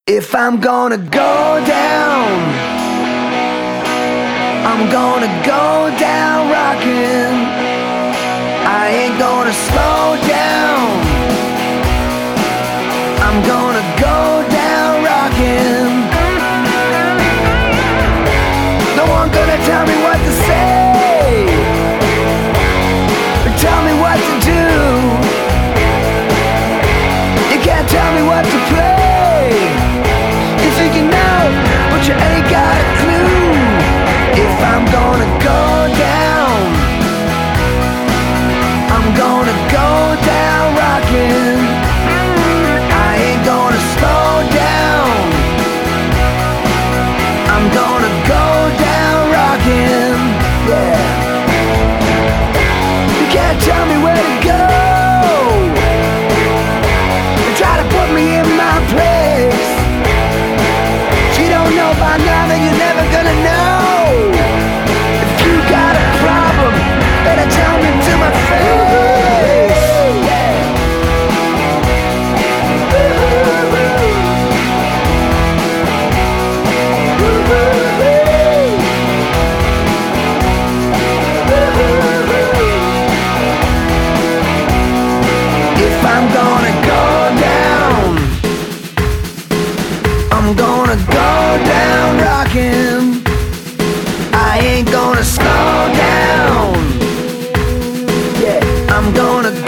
If I'm gonna go down, I'm gonna go down rocking. I ain't gonna slow down. I'm gonna go down rocking. No one gonna tell me what to say or tell me what to do. You can't tell me what to play. You think you know, but you ain't got a clue. If I'm gonna go down, I'm gonna go down rocking. I ain't gonna slow down. I'm gonna go down rocking. Yeah. You can't tell me where to go. You try to put me in my place. You don't know by now, then you're never gonna know. If you got a problem, better tell me to my face. If I'm gonna go down, I'm gonna go down rocking. I ain't gonna slow down. Yeah, I'm gonna